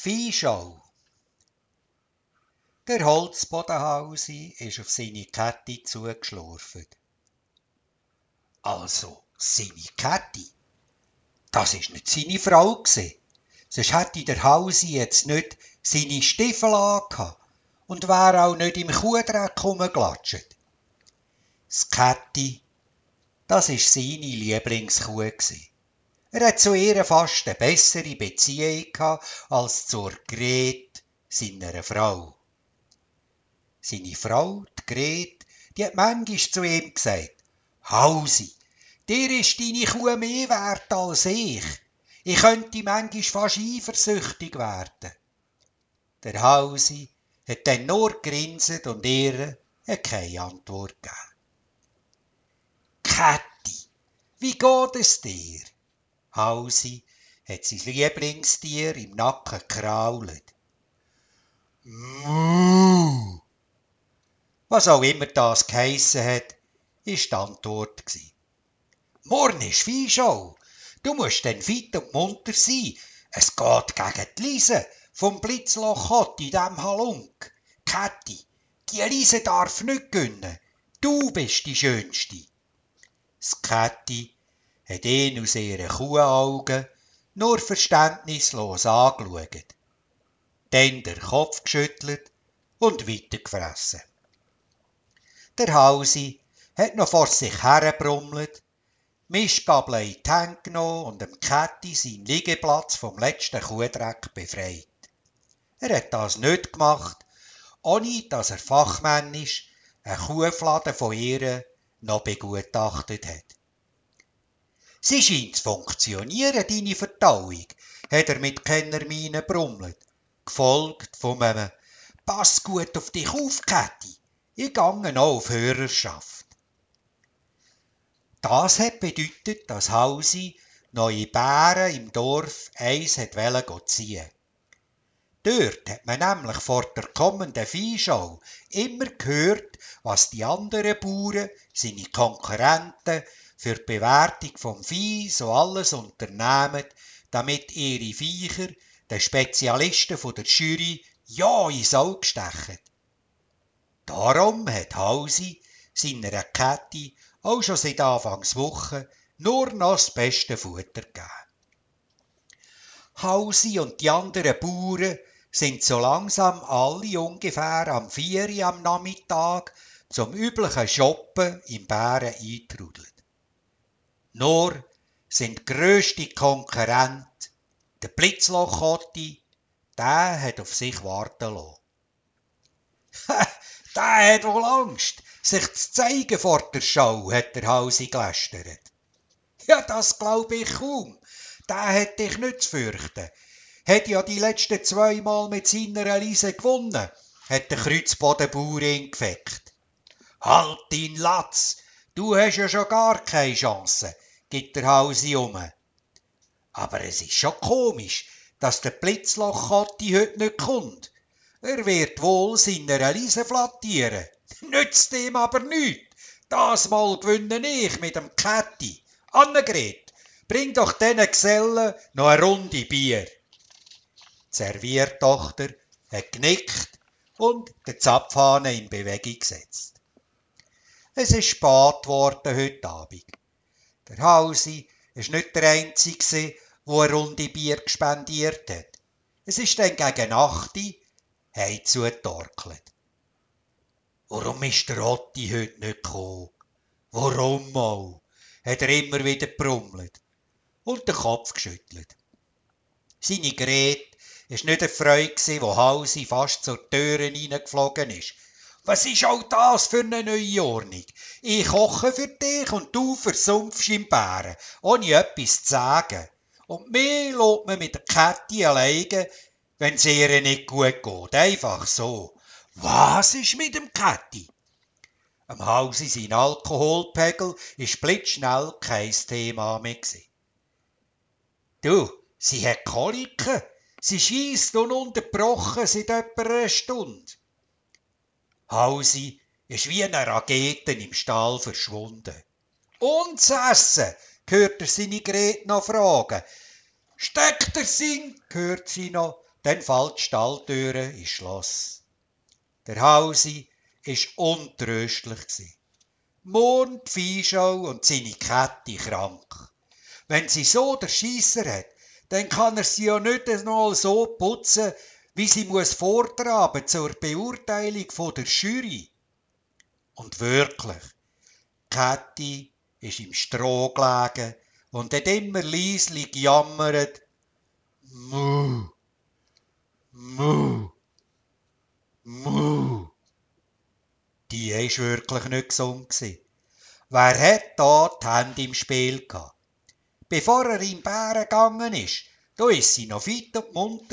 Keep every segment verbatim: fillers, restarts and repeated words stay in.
Viehschau. Der Holzbodenhausi ist auf seine Kette zugeschlurft. Also, seine Kette? Das ist nicht seine Frau gsi. Sonst hätte der Hausi jetzt nicht seine Stiefel angehabt und wäre auch nicht im Kuhdreck rumgelatscht. Das Kätti, das war seine Lieblingskuh gsi. Er hat zu ihr fast eine bessere Beziehung gehabt als zur Gret, seiner Frau. Seine Frau, die Gret, die hat manchmal zu ihm gesagt: Hausi, dir ist deine Kuh mehr wert als ich. Ich könnte manchmal fast eifersüchtig werden. Der Hausi hat dann nur gegrinset und ihr hat keine Antwort gegeben. Kätti, wie geht es dir? Hausi hat sein Lieblingstier im Nacken gekrault. Muh! Was auch immer das geheissen hat, ist die Antwort gsi. Morgen ist Viehschau. Du musst dann fit und munter sein. Es geht gegen die Liese vom Blitzloch in diesem Halunk. Kätti, die Liese darf nicht gewinnen. Du bist die Schönste. Das Kätti hat ihn aus ihren Kuhaugen nur verständnislos angeschaut, dann den Kopf geschüttelt und weitergefressen. Der Hausi hat noch vor sich hergebrummelt, Mistgabel in die Hände genommen und dem Kätti seinen Liegeplatz vom letzten Kuhdreck befreit. Er hat das nicht gemacht, ohne dass er fachmännisch eine Kuhflade von ihr noch begutachtet hat. Sie scheint zu funktionieren, deine Verdauung, hat er mit Kennermiene brummelt, gefolgt von einem «Pass gut auf dich auf, Kätti, ich gange noch auf Hörerschaft». Das hat bedeutet, dass Hausi neue Bären im Dorf eins wollte ziehen. Dort hat man nämlich vor der kommenden Viehschau immer gehört, was die anderen Bauern, seine Konkurrenten, für die Bewertung vom Vieh so alles unternehmen, damit ihre Viecher den Spezialisten von der Jury ja ins Auge stechen. Darum hat Hausi seiner Kätti auch schon seit Anfangswoche nur noch das beste Futter gegeben. Hausi und die anderen Bauern sind so langsam alle ungefähr am vier Uhr am Nachmittag zum üblichen Shoppen im Bären eingetrudelt. Nur sind grösste Konkurrent, der Blitzloch-Otti, der hat auf sich warten lassen. Der hat wohl Angst, sich zu zeigen vor der Schau, hat der Hausi gelästert. Ja, das glaube ich kaum. Der hat dich nicht zu fürchten. Hat ja die letzten zweimal mit seiner Lise gewonnen, hat der Kreuzbodenbauer ihn gefeckt. Halt dein Latz, du hast ja schon gar keine Chance, gibt der Hausi um. Aber es ist schon komisch, dass der Blitzloch-Kotti heute nicht kommt. Er wird wohl seiner Lise flattieren. Nützt ihm aber nichts. Das Mal gewinne ich mit dem Kätti. Annegret, bring doch diesen Gesellen noch eine Runde Bier. Die Serviertochter hat genickt und den Zapfhahn in Bewegung gesetzt. Es ist spät geworden heute Abend. Der Hausi war nicht der Einzige, der eine Runde Bier gespendiert hat. Es ist dann gegen acht Uhr heimzugetorkelt. Warum ist der Otti heute nicht gekommen? Warum mal? Hat er immer wieder gebrummelt und den Kopf geschüttelt. Seine Gret war nicht erfreut, wo Hausi fast zur Tür hineingeflogen ist. Was ist auch das für eine neue Ordnung? Ich koche für dich und du versumpfst im Bären, ohne etwas zu sagen. Und mir lässt man mit der Kätti alleine, wenn es ihr nicht gut geht. Einfach so. Was ist mit dem Kätti? Am Hausi sein Alkoholpegel ist blitzschnell kein Thema mehr gewesen. Du, sie hat Koliken. Sie schiesst ununterbrochen seit etwa einer Stunde. Hausi ist wie eine Rakete im Stall verschwunden. Und zu essen, hört er seine Gret noch fragen. Steckt er Sinn, hört sie noch. Dann fällt die Stalltüre ins Schloss. Der Hausi war untröstlich. Morgen die Viehschau und seine Kette krank. Wenn sie so der Schiesser hat, dann kann er sie ja nicht einmal so putzen, wie sie muss vortraben zur Beurteilung von der Jury. Und wirklich, Käthi ist im Stroh gelegen und hat immer leislich gejammert. Mu, mu, mu. Die war wirklich nicht gesund. Wer hat da die Hände im Spiel gehabt? Bevor er in die Bären gegangen ist, da war sie noch fit und munter.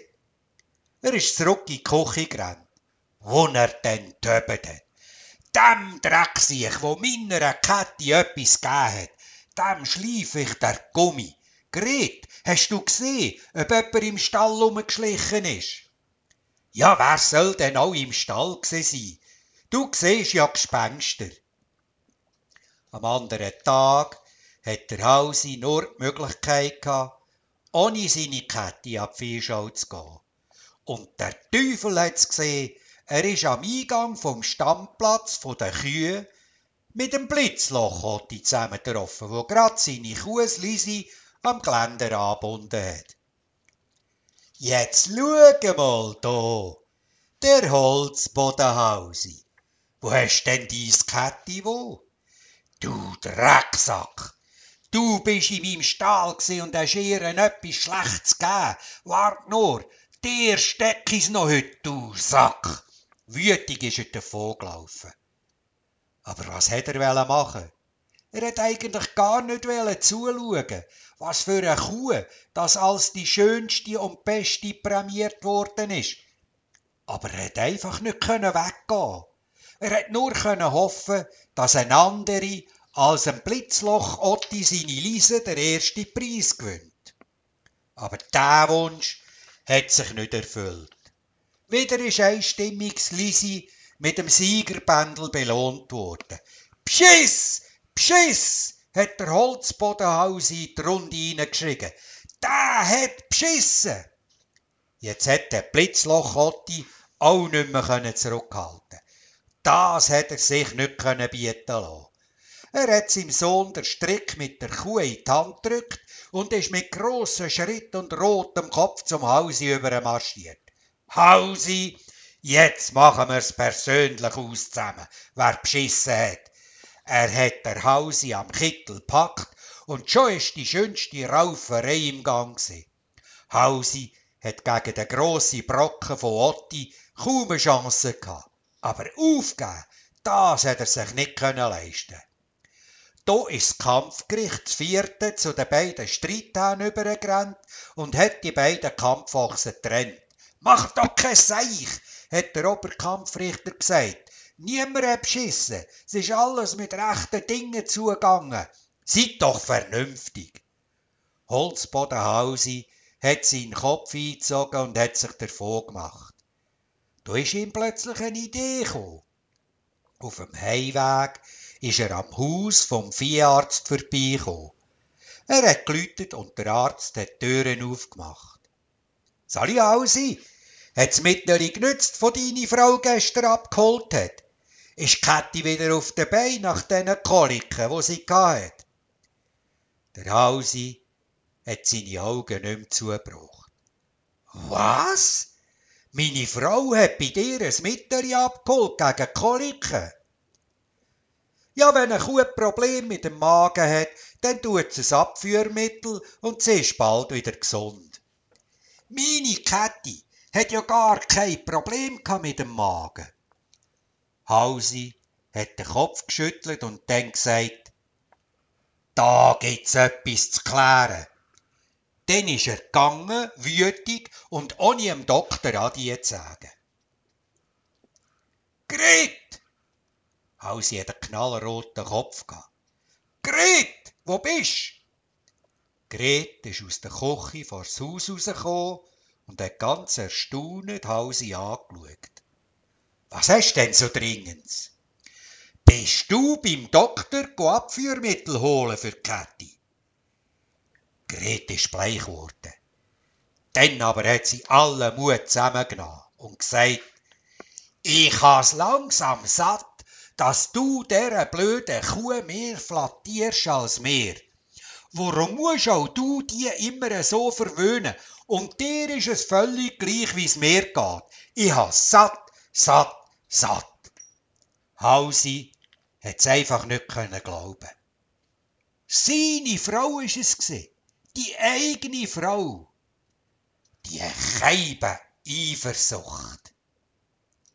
Er ist zurück in die Küche gerannt, wo er dann getöbt hat. Dem Drecksiech, wo meiner Käthi etwas gegeben hat, dem schlief ich der Gummi. Gret, hast du gesehen, ob jemand im Stall rumgeschlichen ist? Ja, wer soll denn auch im Stall sein? Du siehst ja Gespenster. Am anderen Tag hat der Hausi nur die Möglichkeit gehabt, ohne seine Käthi an die Viehschau zu gehen. Und der Teufel hat's gesehen, er ist am Eingang vom Stammplatz der Kühe mit dem Blitzloch zusammengetroffen, wo grad seine Kuh Lisi am Geländer angebunden hat. Jetzt schau mal da, der Holzbodenhausi. Wo hast denn dein Käthi wo? Du Drecksack! Du bist in meinem Stall und hast ihr etwas Schlechtes gegeben. Wart nur, dir steck ich's noch heute, du Sack! Wütig ist er davongelaufen. Aber was hätte er machen? Er hat eigentlich gar nicht zuschauen, was für eine Kuh, das als die schönste und beste prämiert worden ist. Aber er hat einfach nicht weggehen. Er hat nur hoffen, dass ein anderer als ein Blitzloch Otti seine Lise den ersten Preis gewinnt. Aber dieser Wunsch hat sich nicht erfüllt. Wieder ist einstimmig Lisi mit dem Siegerbändel belohnt worden. Pschiss! Pschiss! Hat der Holzbodenhausi in die Runde hineingeschrien. Der hat beschissen! Jetzt hat der Blitzloch Otti auch nicht mehr zurückhalten. Das hat er sich nicht bieten lassen. Er hat seinem Sohn den Strick mit der Kuh in die Hand gedrückt und ist mit grossen Schritten und rotem Kopf zum Hausi übermarschiert. Hausi, jetzt machen wir's persönlich aus zusammen, wer beschissen hat. Er hat der Hausi am Kittel gepackt und schon ist die schönste Rauferei im Gang gewesen. Hausi hat gegen den grossen Brocken von Otti kaum eine Chance gehabt. Aber aufgeben, das hat er sich nicht leisten können. Da ist das Kampfgericht das vierte zu den beiden Streithähnen übergerannt und hat die beiden Kampfachsen getrennt. Mach doch kein Seich, hat der Oberkampfrichter gesagt. Niemand hat beschissen, es ist alles mit rechten Dingen zugegangen. Seid doch vernünftig. Holzbodenhausi hat seinen Kopf eingezogen und hat sich davon gemacht. Da ist ihm plötzlich eine Idee gekommen. Auf dem Heimweg ist er am Haus vom Vieharzt vorbeigekommen. Er hat geläutet und der Arzt hat die Türen aufgemacht. Sali Hausi, hat's mittlerweile genützt, von deine Frau gestern abgeholt hat? Ist Käthi wieder auf den Beinen nach diesen Koliken, die sie hatte? Der Hausi hat seine Augen nicht mehr zugebracht. Was? Meine Frau hat bei dir ein Mittel abgeholt gegen Koliken? Ja, wenn eine Kuh ein Problem mit dem Magen hat, dann tut sie ein Abführmittel und sie ist bald wieder gesund. Meine Käthi hat ja gar kein Problem mit dem Magen. Hausi hat den Kopf geschüttelt und dann gesagt, da gibt's etwas zu klären. Dann ist er gegangen, wütig und ohne dem Doktor Adieu zu sagen. Gret! Hausi hat einen knallroten Kopf gehabt. Gret, wo bist du? Gret ist aus der Küche vor das Haus rausgekommen und hat ganz erstaunt Hausi angeschaut. Was hast du denn so dringend? Bist du beim Doktor Abführmittel holen für Käthi? Gret ist bleich geworden. Dann aber hat sie allen Mut zusammengenommen und gesagt, ich has langsam satt, dass du dieser blöden Kuh mehr flattierst als mir. Warum musst auch du die immer so verwöhnen? Und dir ist es völlig gleich, wie's mir geht. Ich has satt, satt, satt. Hausi hat's einfach nicht können glauben. Seine Frau ist es gsi, die eigene Frau. Die Keibe Eifersucht.